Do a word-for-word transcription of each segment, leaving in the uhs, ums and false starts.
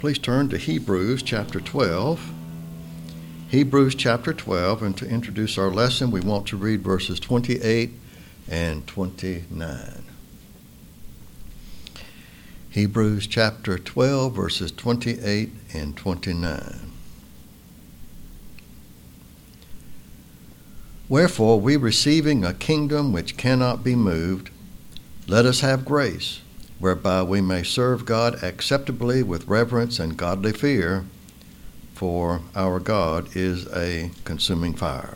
Please turn to Hebrews chapter twelve. Hebrews chapter twelve, and to introduce our lesson, we want to read verses twenty-eight and twenty-nine. Hebrews chapter twelve, verses twenty-eight and twenty-nine. Wherefore, we receiving a kingdom which cannot be moved, let us have grace, whereby we may serve God acceptably with reverence and godly fear, for our God is a consuming fire.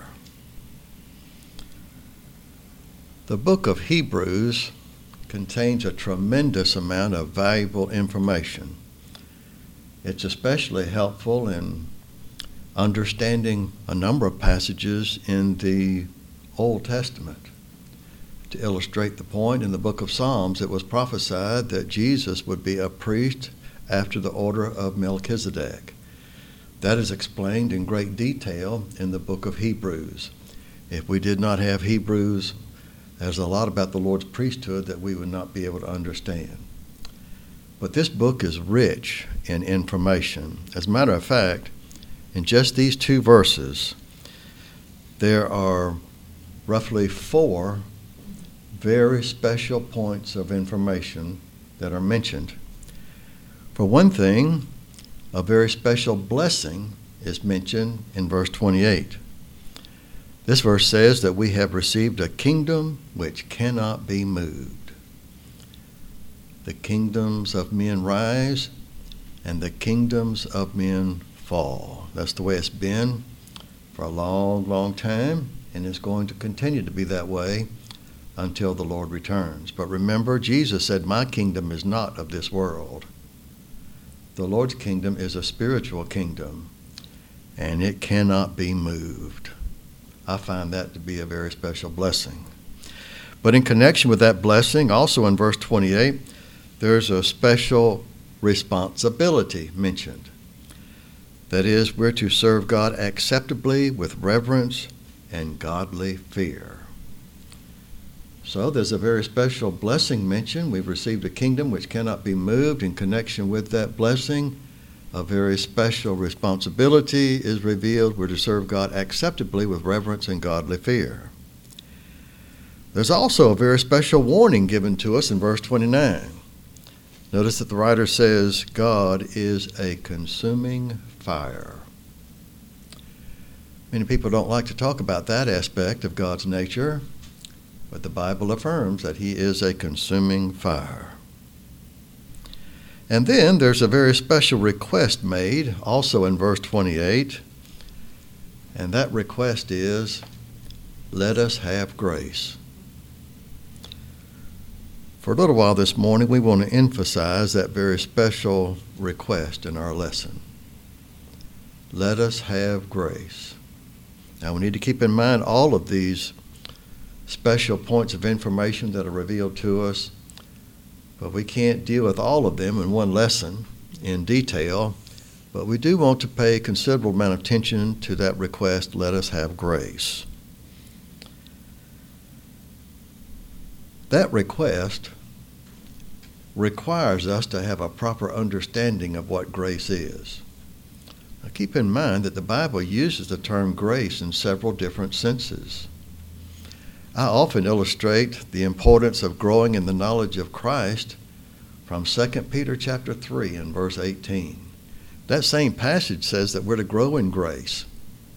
The book of Hebrews contains a tremendous amount of valuable information. It's especially helpful in understanding a number of passages in the Old Testament. To illustrate the point, in the book of Psalms, it was prophesied that Jesus would be a priest after the order of Melchizedek. That is explained in great detail in the book of Hebrews. If we did not have Hebrews, there's a lot about the Lord's priesthood that we would not be able to understand. But this book is rich in information. As a matter of fact, in just these two verses, there are roughly four very special points of information that are mentioned. For one thing, a very special blessing is mentioned in verse twenty-eight. This verse says that we have received a kingdom which cannot be moved. The kingdoms of men rise, and the kingdoms of men fall. That's the way it's been for a long, long time, and it's going to continue to be that way until the Lord returns. But remember, Jesus said, "My kingdom is not of this world." The Lord's kingdom is a spiritual kingdom, and it cannot be moved. I find that to be a very special blessing. But in connection with that blessing, also in verse twenty-eight, there's a special responsibility mentioned. That is, we're to serve God acceptably with reverence and godly fear. So there's a very special blessing mentioned. We've received a kingdom which cannot be moved. In connection with that blessing, a very special responsibility is revealed. We're to serve God acceptably with reverence and godly fear. There's also a very special warning given to us in verse twenty-nine. Notice that the writer says, God is a consuming fire. Many people don't like to talk about that aspect of God's nature, but the Bible affirms that he is a consuming fire. And then there's a very special request made, also in verse twenty-eight, and that request is, let us have grace. For a little while this morning, we want to emphasize that very special request in our lesson. Let us have grace. Now, we need to keep in mind all of these special points of information that are revealed to us, but we can't deal with all of them in one lesson in detail, but we do want to pay considerable amount of attention to that request, let us have grace. That request requires us to have a proper understanding of what grace is. Now, keep in mind that the Bible uses the term grace in several different senses. I often illustrate the importance of growing in the knowledge of Christ from Second Peter chapter three and verse eighteen. That same passage says that we're to grow in grace.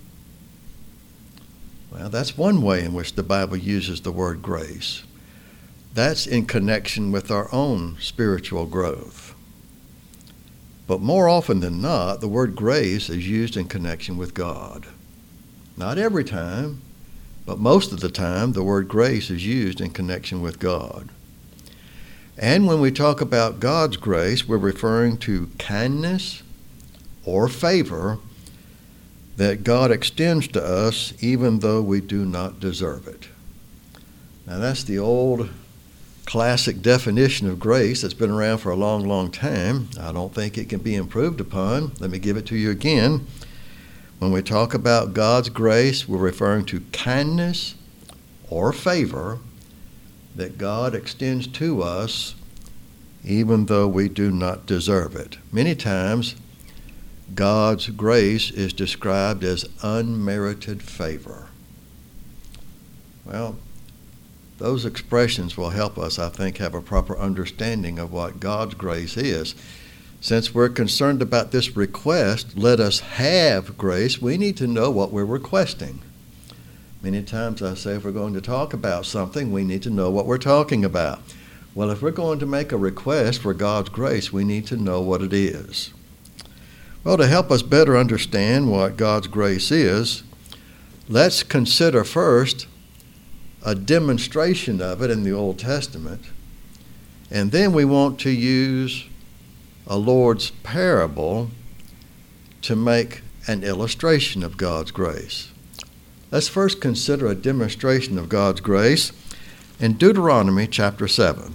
Well, that's one way in which the Bible uses the word grace. That's in connection with our own spiritual growth. But more often than not, the word grace is used in connection with God. Not every time, but most of the time, the word grace is used in connection with God. And when we talk about God's grace, we're referring to kindness or favor that God extends to us even though we do not deserve it. Now, that's the old classic definition of grace that's been around for a long, long time. I don't think it can be improved upon. Let me give it to you again. When we talk about God's grace, we're referring to kindness or favor that God extends to us even though we do not deserve it. Many times, God's grace is described as unmerited favor. Well, those expressions will help us, I think, have a proper understanding of what God's grace is. Since we're concerned about this request, let us have grace, we need to know what we're requesting. Many times I say if we're going to talk about something, we need to know what we're talking about. Well, if we're going to make a request for God's grace, we need to know what it is. Well, to help us better understand what God's grace is, let's consider first a demonstration of it in the Old Testament, and then we want to use a Lord's parable to make an illustration of God's grace. Let's first consider a demonstration of God's grace in Deuteronomy chapter seven.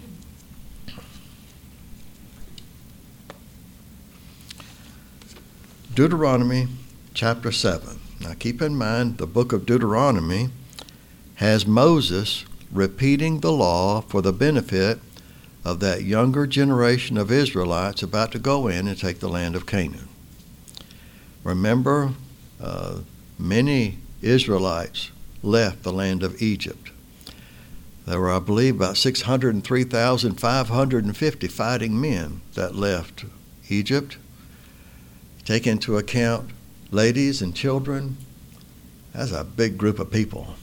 Deuteronomy chapter seven. Now keep in mind the book of Deuteronomy has Moses repeating the law for the benefit of that younger generation of Israelites about to go in and take the land of Canaan. Remember, uh, many Israelites left the land of Egypt. There were, I believe, about six hundred three thousand five hundred fifty fighting men that left Egypt. Take into account ladies and children, that's a big group of people.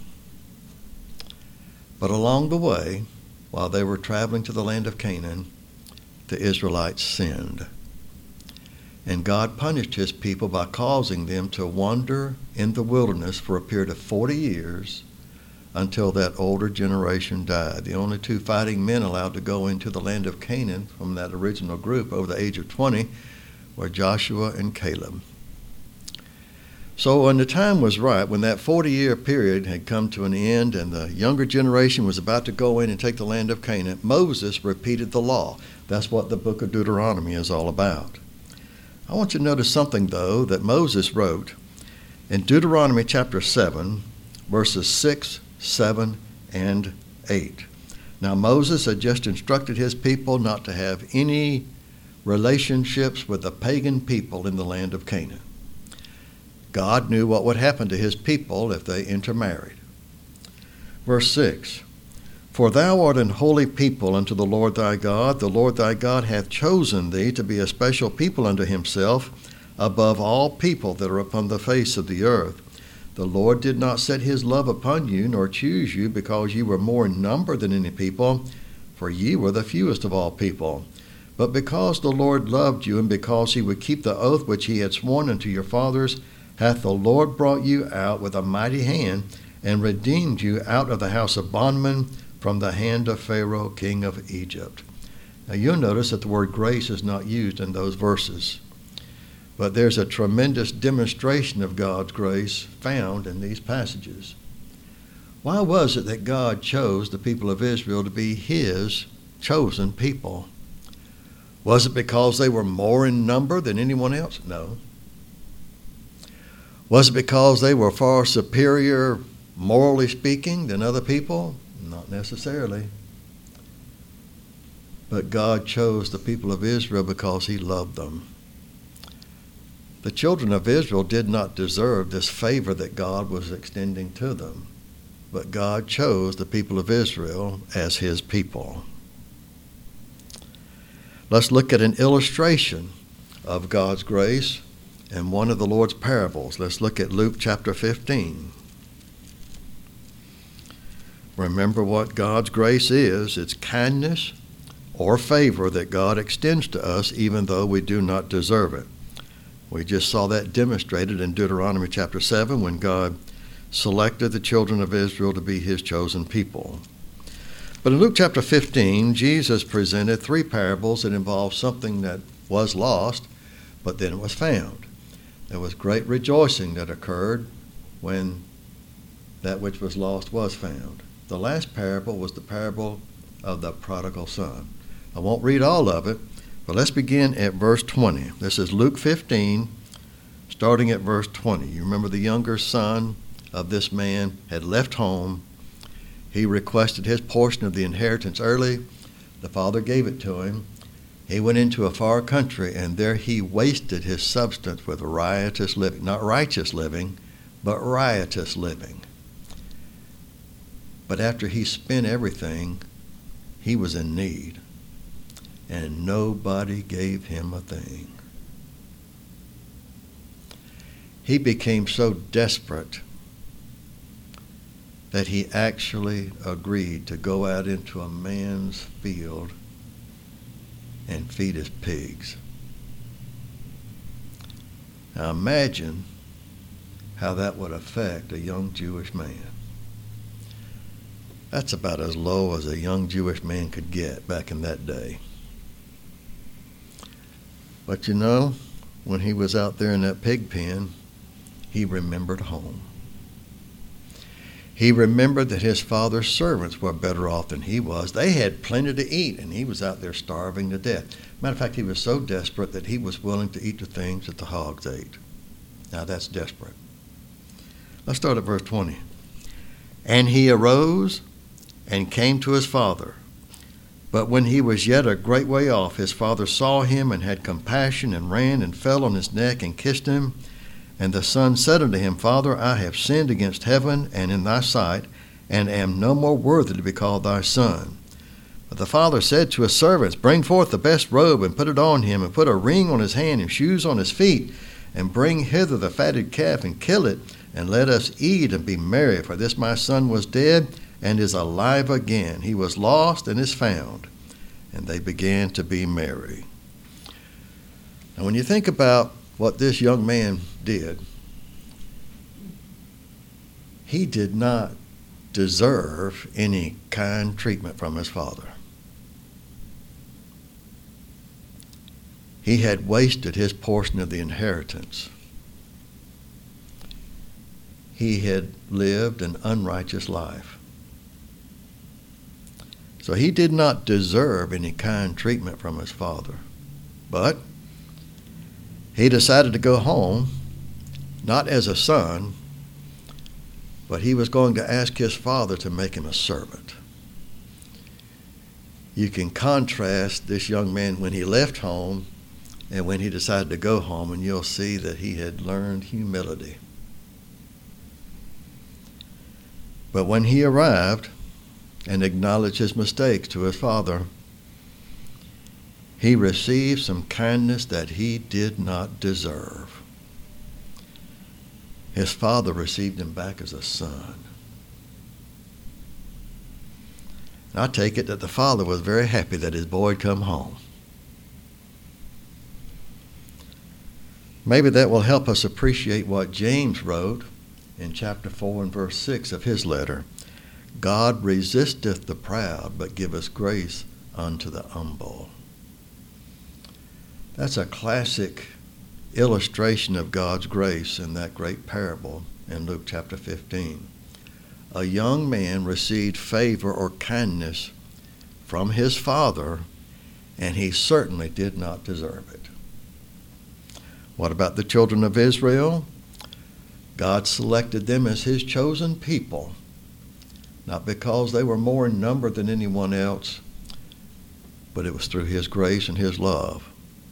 But along the way, while they were traveling to the land of Canaan, the Israelites sinned. And God punished his people by causing them to wander in the wilderness for a period of forty years until that older generation died. The only two fighting men allowed to go into the land of Canaan from that original group over the age of twenty were Joshua and Caleb. So when the time was right, when that forty-year period had come to an end and the younger generation was about to go in and take the land of Canaan, Moses repeated the law. That's what the book of Deuteronomy is all about. I want you to notice something, though, that Moses wrote in Deuteronomy chapter seven, verses six, seven, and eight. Now, Moses had just instructed his people not to have any relationships with the pagan people in the land of Canaan. God knew what would happen to his people if they intermarried. Verse six, For thou art an holy people unto the Lord thy God. The Lord thy God hath chosen thee to be a special people unto himself, above all people that are upon the face of the earth. The Lord did not set his love upon you, nor choose you, because ye were more in number than any people, for ye were the fewest of all people. But because the Lord loved you, and because he would keep the oath which he had sworn unto your fathers, hath the Lord brought you out with a mighty hand, and redeemed you out of the house of bondmen, from the hand of Pharaoh, king of Egypt. Now you'll notice that the word grace is not used in those verses. But there's a tremendous demonstration of God's grace found in these passages. Why was it that God chose the people of Israel to be his chosen people? Was it because they were more in number than anyone else? No. Was it because they were far superior, morally speaking, than other people? Not necessarily. But God chose the people of Israel because he loved them. The children of Israel did not deserve this favor that God was extending to them. But God chose the people of Israel as his people. Let's look at an illustration of God's grace in one of the Lord's parables. Let's look at Luke chapter fifteen. Remember what God's grace is. It's kindness or favor that God extends to us even though we do not deserve it. We just saw that demonstrated in Deuteronomy chapter seven when God selected the children of Israel to be his chosen people. But in Luke chapter fifteen, Jesus presented three parables that involved something that was lost, but then it was found. There was great rejoicing that occurred when that which was lost was found. The last parable was the parable of the prodigal son. I won't read all of it, but let's begin at verse twenty. This is Luke fifteen, starting at verse twenty. You remember the younger son of this man had left home. He requested his portion of the inheritance early. The father gave it to him. He went into a far country, and there he wasted his substance with riotous living. Not righteous living, but riotous living. But after he spent everything, he was in need, and nobody gave him a thing. He became so desperate that he actually agreed to go out into a man's field and feed his pigs. Now imagine how that would affect a young Jewish man. That's about as low as a young Jewish man could get back in that day. But you know, when he was out there in that pig pen, he remembered home. He remembered that his father's servants were better off than he was. They had plenty to eat, and he was out there starving to death. Matter of fact, he was so desperate that he was willing to eat the things that the hogs ate. Now that's desperate. Let's start at verse twenty. And he arose and came to his father. But when he was yet a great way off, his father saw him and had compassion and ran and fell on his neck and kissed him. And the son said unto him, Father, I have sinned against heaven and in thy sight, and am no more worthy to be called thy son. But the father said to his servants, Bring forth the best robe, and put it on him, and put a ring on his hand, and shoes on his feet, and bring hither the fatted calf, and kill it, and let us eat and be merry. For this my son was dead, and is alive again. He was lost, and is found. And they began to be merry. Now when you think about what this young man did, he did not deserve any kind treatment from his father. He had wasted his portion of the inheritance. He had lived an unrighteous life. So he did not deserve any kind treatment from his father. But he decided to go home, not as a son, but he was going to ask his father to make him a servant. You can contrast this young man when he left home and when he decided to go home, and you'll see that he had learned humility. But when he arrived and acknowledged his mistakes to his father, he received some kindness that he did not deserve. His father received him back as a son. And I take it that the father was very happy that his boy had come home. Maybe that will help us appreciate what James wrote in chapter four and verse six of his letter. God resisteth the proud, but giveth grace unto the humble. That's a classic illustration of God's grace in that great parable in Luke chapter fifteen. A young man received favor or kindness from his father, and he certainly did not deserve it. What about the children of Israel? God selected them as his chosen people, not because they were more in number than anyone else, but it was through his grace and his love.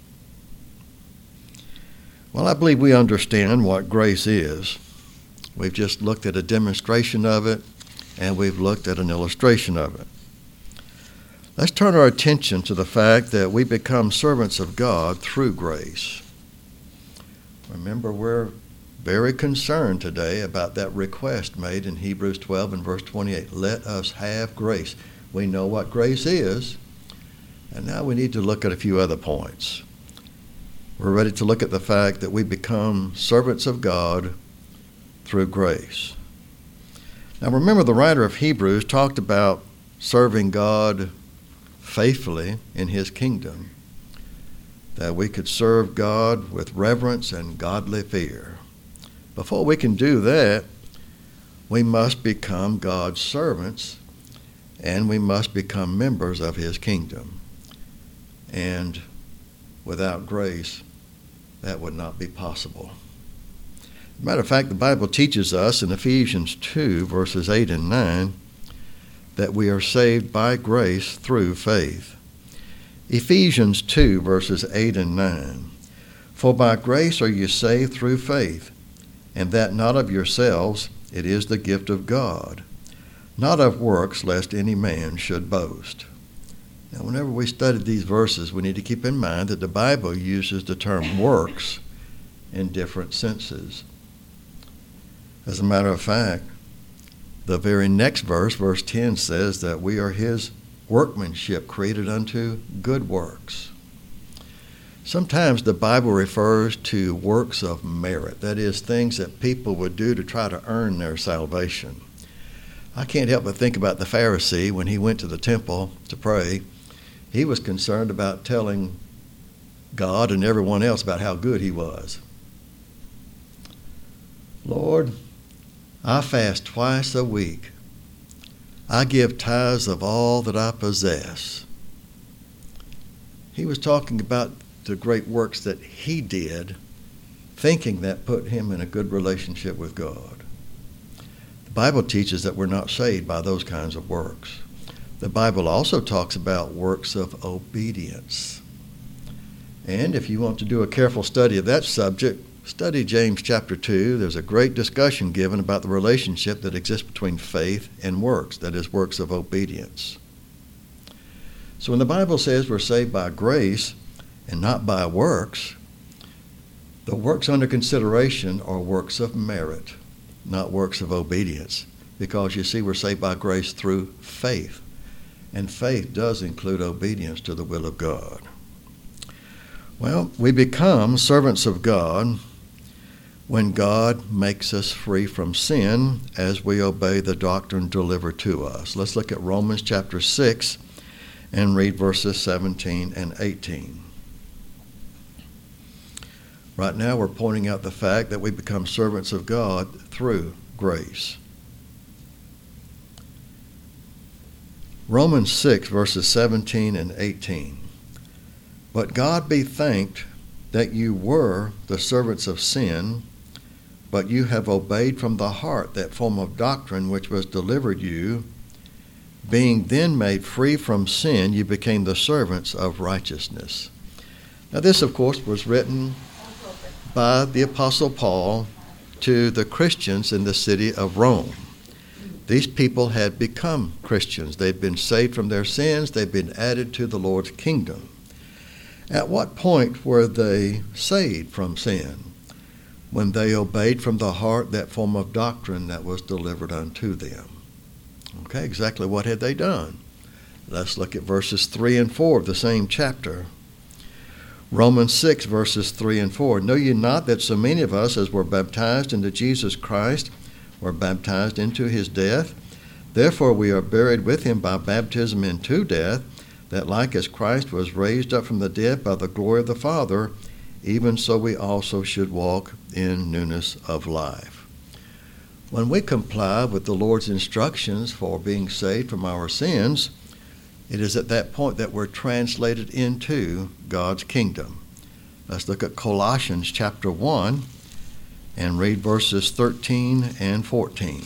Well, I believe we understand what grace is. We've just looked at a demonstration of it, and we've looked at an illustration of it. Let's turn our attention to the fact that we become servants of God through grace. Remember, we're very concerned today about that request made in Hebrews twelve and verse twenty-eight. Let us have grace. We know what grace is, and now we need to look at a few other points. We're ready to look at the fact that we become servants of God through grace. Now remember, the writer of Hebrews talked about serving God faithfully in his kingdom, that we could serve God with reverence and godly fear. Before we can do that, we must become God's servants, and we must become members of his kingdom. And without grace, that would not be possible. As a matter of fact, the Bible teaches us in Ephesians two, verses eight and nine, that we are saved by grace through faith. Ephesians two, verses eight and nine. For by grace are you saved through faith, and that not of yourselves, it is the gift of God, not of works, lest any man should boast. Now, whenever we study these verses, we need to keep in mind that the Bible uses the term works in different senses. As a matter of fact, the very next verse, verse ten, says that we are his workmanship, created unto good works. Sometimes the Bible refers to works of merit, that is, things that people would do to try to earn their salvation. I can't help but think about the Pharisee when he went to the temple to pray. He was concerned about telling God and everyone else about how good he was. Lord, I fast twice a week. I give tithes of all that I possess. He was talking about the great works that he did, thinking that put him in a good relationship with God. The Bible teaches that we're not saved by those kinds of works. The Bible also talks about works of obedience. And if you want to do a careful study of that subject, study James chapter two. There's a great discussion given about the relationship that exists between faith and works, that is, works of obedience. So when the Bible says we're saved by grace and not by works, the works under consideration are works of merit, not works of obedience, because you see, we're saved by grace through faith, and faith does include obedience to the will of God. Well, we become servants of God when God makes us free from sin as we obey the doctrine delivered to us. Let's look at Romans chapter six and read verses seventeen and eighteen. Right now we're pointing out the fact that we become servants of God through grace. Romans six, verses seventeen and eighteen. But God be thanked that you were the servants of sin, but you have obeyed from the heart that form of doctrine which was delivered you. Being then made free from sin, you became the servants of righteousness. Now this, of course, was written by the Apostle Paul to the Christians in the city of Rome. These people had become Christians. They'd been saved from their sins. They'd been added to the Lord's kingdom. At what point were they saved from sin? When they obeyed from the heart that form of doctrine that was delivered unto them. Okay, exactly what had they done? Let's look at verses three and four of the same chapter. Romans six, verses three and four. Know ye not that so many of us as were baptized into Jesus Christ were baptized into his death? Therefore we are buried with him by baptism into death, that like as Christ was raised up from the dead by the glory of the Father, even so we also should walk in newness of life. When we comply with the Lord's instructions for being saved from our sins, it is at that point that we're translated into God's kingdom. Let's look at Colossians chapter one and read verses thirteen and fourteen.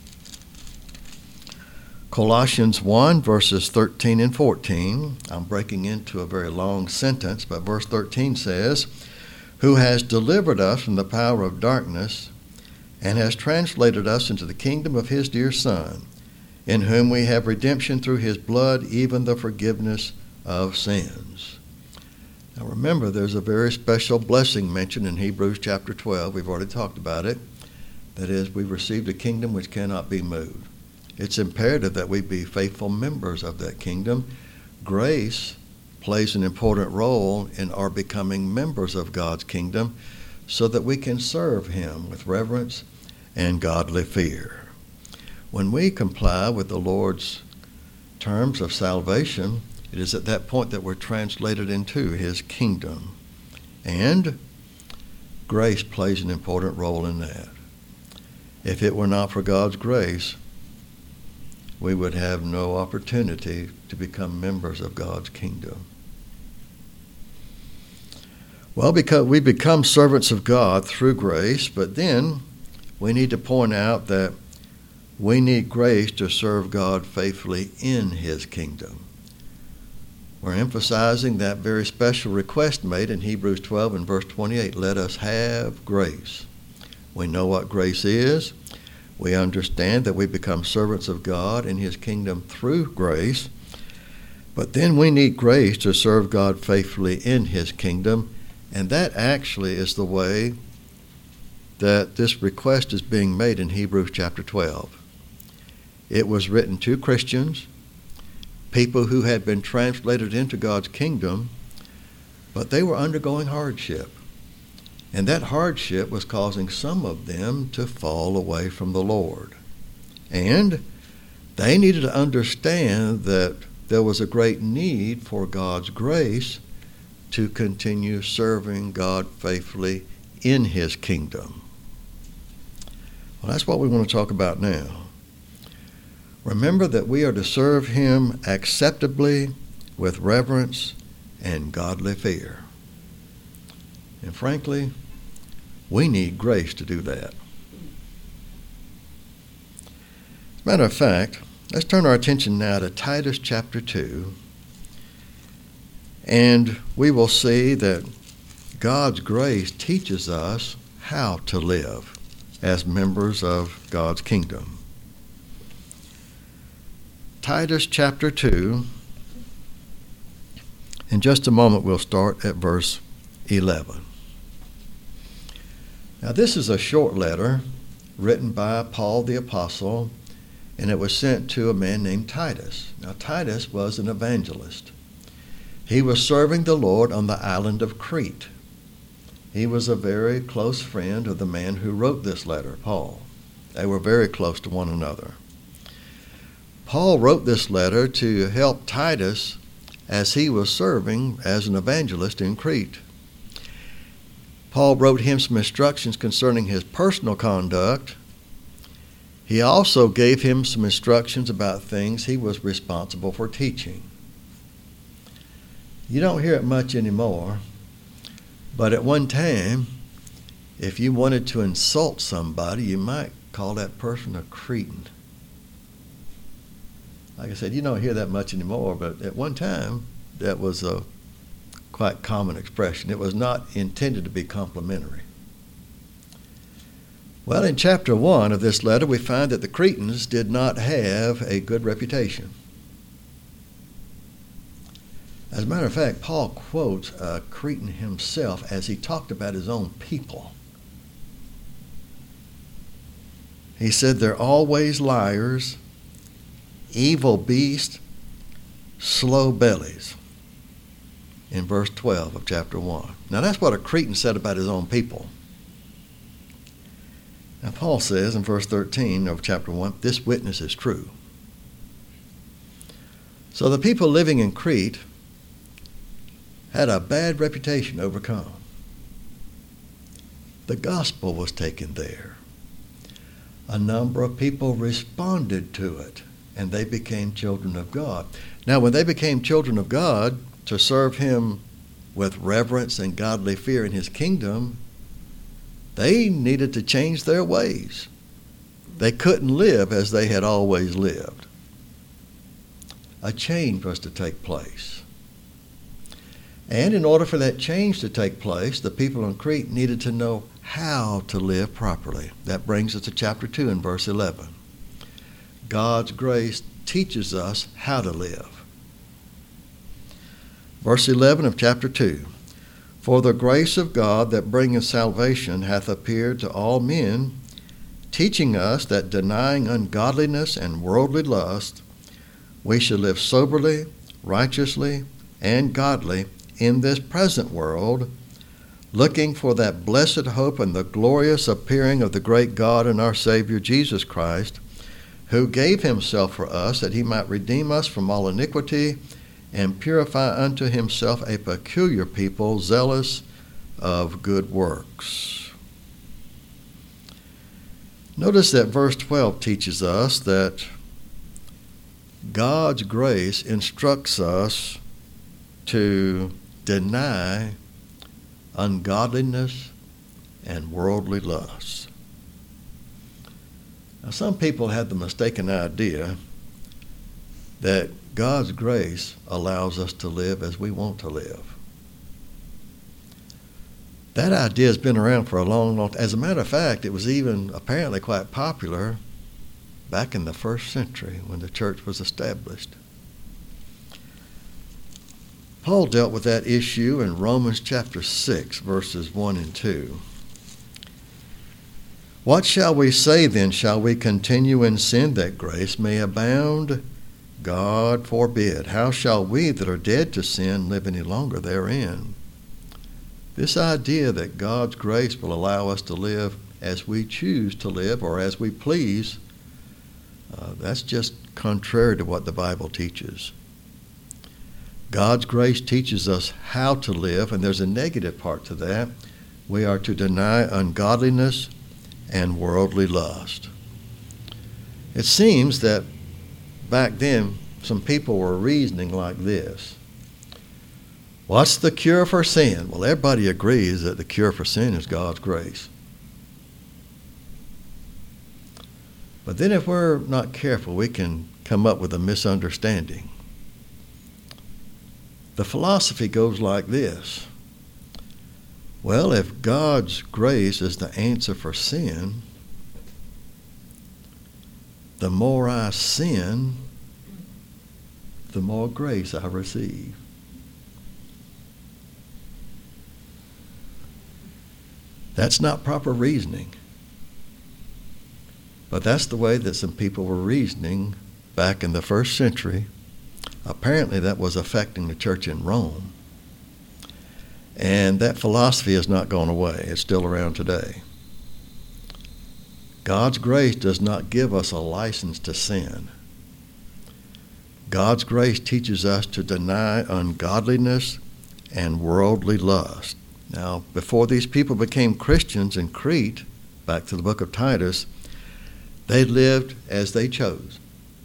Colossians one, verses thirteen and fourteen. I'm breaking into a very long sentence, but verse thirteen says, who has delivered us from the power of darkness and has translated us into the kingdom of his dear Son, in whom we have redemption through his blood, even the forgiveness of sins. Now remember, there's a very special blessing mentioned in Hebrews chapter twelve. We've already talked about it. That is, we've received a kingdom which cannot be moved. It's imperative that we be faithful members of that kingdom. Grace plays an important role in our becoming members of God's kingdom so that we can serve him with reverence and godly fear. When we comply with the Lord's terms of salvation, it is at that point that we're translated into his kingdom. And grace plays an important role in that. If it were not for God's grace, we would have no opportunity to become members of God's kingdom. Well, because we become servants of God through grace, but then we need to point out that we need grace to serve God faithfully in his kingdom. We're emphasizing that very special request made in Hebrews twelve and verse twenty-eight. Let us have grace. We know what grace is. We understand that we become servants of God in his kingdom through grace. But then we need grace to serve God faithfully in his kingdom. And that actually is the way that this request is being made in Hebrews chapter twelve. It was written to Christians, people who had been translated into God's kingdom, but they were undergoing hardship. And that hardship was causing some of them to fall away from the Lord. And they needed to understand that there was a great need for God's grace to continue serving God faithfully in his kingdom. Well, that's what we want to talk about now. Remember that we are to serve him acceptably with reverence and godly fear. And frankly, we need grace to do that. As a matter of fact, let's turn our attention now to Titus chapter two, and we will see that God's grace teaches us how to live as members of God's kingdom. Titus chapter two. In just a moment, we'll start at verse eleven. Now, this is a short letter written by Paul the Apostle, and it was sent to a man named Titus. Now, Titus was an evangelist. He was serving the Lord on the island of Crete. He was a very close friend of the man who wrote this letter, Paul. They were very close to one another. Paul wrote this letter to help Titus as he was serving as an evangelist in Crete. Paul wrote him some instructions concerning his personal conduct. He also gave him some instructions about things he was responsible for teaching. You don't hear it much anymore, but at one time, if you wanted to insult somebody, you might call that person a cretin. Like I said, you don't hear that much anymore, but at one time, that was a quite common expression. It was not intended to be complimentary. Well, in chapter one of this letter, we find that the Cretans did not have a good reputation. As a matter of fact, Paul quotes a Cretan himself as he talked about his own people. He said, they're always liars, evil beasts, slow bellies, in verse twelve of chapter one. Now that's what a Cretan said about his own people. Now Paul says in verse thirteen of chapter one, this witness is true. So the people living in Crete had a bad reputation to overcome. The gospel was taken there. A number of people responded to it, and they became children of God. Now, when they became children of God, to serve him with reverence and godly fear in his kingdom, they needed to change their ways. They couldn't live as they had always lived. A change was to take place. And in order for that change to take place, the people in Crete needed to know how to live properly. That brings us to chapter two and verse eleven. God's grace teaches us how to live. Verse eleven of chapter two. For the grace of God that bringeth salvation hath appeared to all men, teaching us that denying ungodliness and worldly lust, we should live soberly, righteously, and godly in this present world, looking for that blessed hope and the glorious appearing of the great God and our Savior Jesus Christ, who gave himself for us that he might redeem us from all iniquity and purify unto himself a peculiar people, zealous of good works. Notice that verse twelve teaches us that God's grace instructs us to deny ungodliness and worldly lusts. Now, some people have the mistaken idea that God's grace allows us to live as we want to live. That idea has been around for a long, long time. As a matter of fact, it was even apparently quite popular back in the first century when the church was established. Paul dealt with that issue in Romans chapter six, verses one and two. What shall we say then? Shall we continue in sin that grace may abound? God forbid. How shall we that are dead to sin live any longer therein? This idea that God's grace will allow us to live as we choose to live or as we please, uh, that's just contrary to what the Bible teaches. God's grace teaches us how to live, and there's a negative part to that. We are to deny ungodliness and worldly lust. It seems that back then some people were reasoning like this. What's the cure for sin? Well, everybody agrees that the cure for sin is God's grace. But then if we're not careful, we can come up with a misunderstanding. The philosophy goes like this. Well, if God's grace is the answer for sin, the more I sin, the more grace I receive. That's not proper reasoning. But that's the way that some people were reasoning back in the first century. Apparently that was affecting the church in Rome. And that philosophy has not gone away. It's still around today. God's grace does not give us a license to sin. God's grace teaches us to deny ungodliness and worldly lust. Now, before these people became Christians in Crete, back to the book of Titus, they lived as they chose,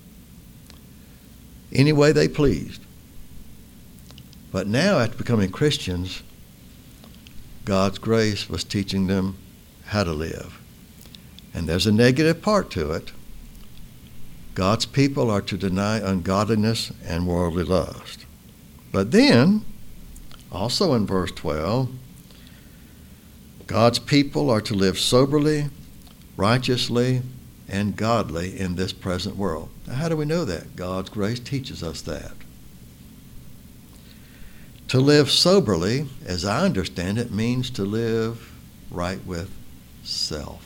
any way they pleased. But now, after becoming Christians, God's grace was teaching them how to live. And there's a negative part to it. God's people are to deny ungodliness and worldly lust. But then, also in verse twelve, God's people are to live soberly, righteously, and godly in this present world. Now, how do we know that? God's grace teaches us that. To live soberly, as I understand it, means to live right with self.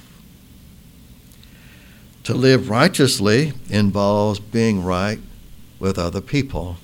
To live righteously involves being right with other people.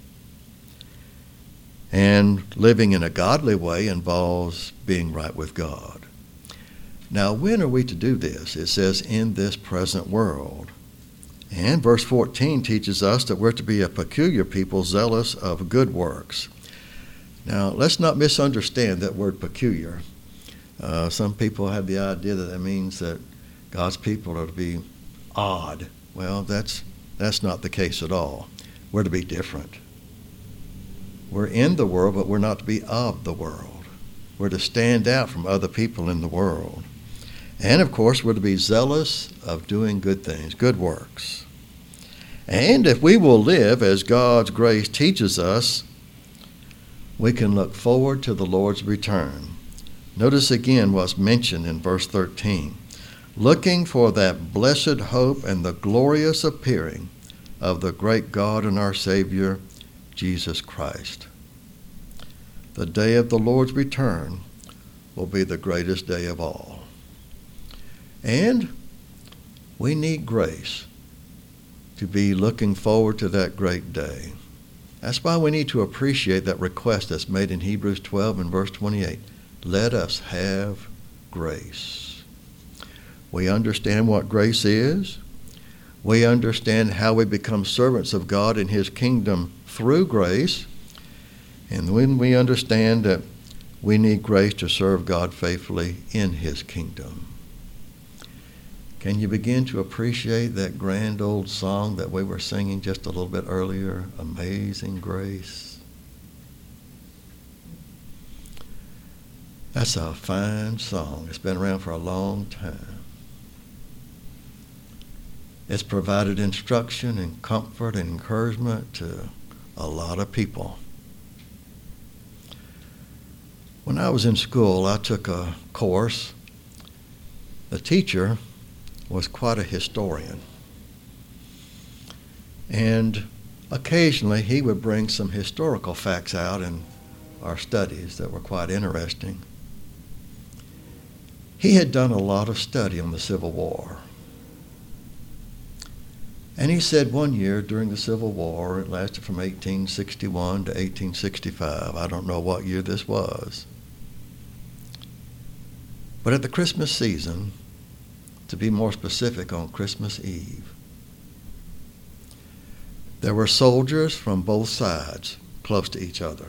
And living in a godly way involves being right with God. Now, when are we to do this? It says, in this present world. And verse fourteen teaches us that we're to be a peculiar people, zealous of good works. Now, let's not misunderstand that word peculiar. Uh, some people have the idea that that means that God's people are to be odd. Well, that's that's not the case at all. We're to be different. We're in the world, but we're not to be of the world. We're to stand out from other people in the world. And, of course, we're to be zealous of doing good things, good works. And if we will live as God's grace teaches us, we can look forward to the Lord's return. Notice again what's mentioned in verse thirteen. Looking for that blessed hope and the glorious appearing of the great God and our Savior, Jesus Christ. The day of the Lord's return will be the greatest day of all. And we need grace to be looking forward to that great day. That's why we need to appreciate that request that's made in Hebrews twelve and verse twenty-eight. Let us have grace. We understand what grace is. We understand how we become servants of God in His kingdom through grace. And when we understand that we need grace to serve God faithfully in His kingdom. Can you begin to appreciate that grand old song that we were singing just a little bit earlier? Amazing Grace. That's a fine song. It's been around for a long time. It's provided instruction and comfort and encouragement to a lot of people. When I was in school, I took a course. The teacher was quite a historian. And occasionally he would bring some historical facts out in our studies that were quite interesting. He had done a lot of study on the Civil War. And he said one year during the Civil War, it lasted from eighteen sixty-one to eighteen sixty-five. I don't know what year this was. But at the Christmas season, to be more specific, on Christmas Eve, there were soldiers from both sides close to each other.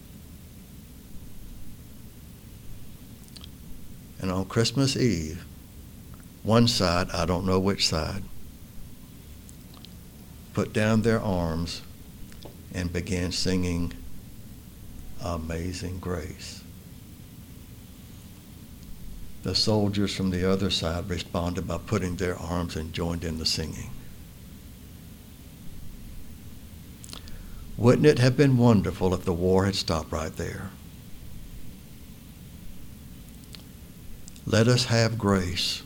And on Christmas Eve, one side, I don't know which side, put down their arms and began singing Amazing Grace. The soldiers from the other side responded by putting their arms and joined in the singing. Wouldn't it have been wonderful if the war had stopped right there? Let us have grace.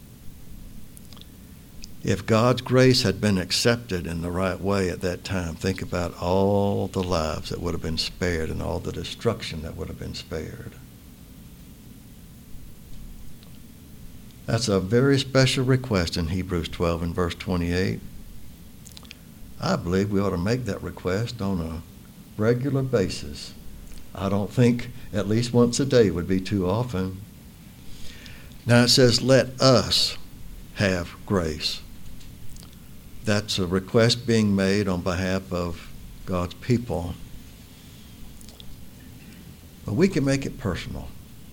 If God's grace had been accepted in the right way at that time, think about all the lives that would have been spared and all the destruction that would have been spared. That's a very special request in Hebrews twelve and verse twenty-eight. I believe we ought to make that request on a regular basis. I don't think at least once a day would be too often. Now it says, let us have grace. That's a request being made on behalf of God's people. But we can make it personal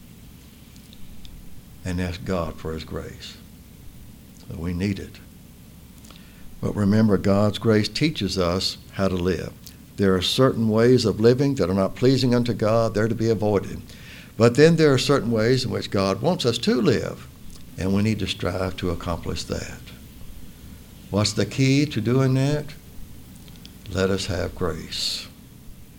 and ask God for his grace. We need it. But remember, God's grace teaches us how to live. There are certain ways of living that are not pleasing unto God. They're to be avoided. But then there are certain ways in which God wants us to live, and we need to strive to accomplish that. What's the key to doing that? Let us have grace.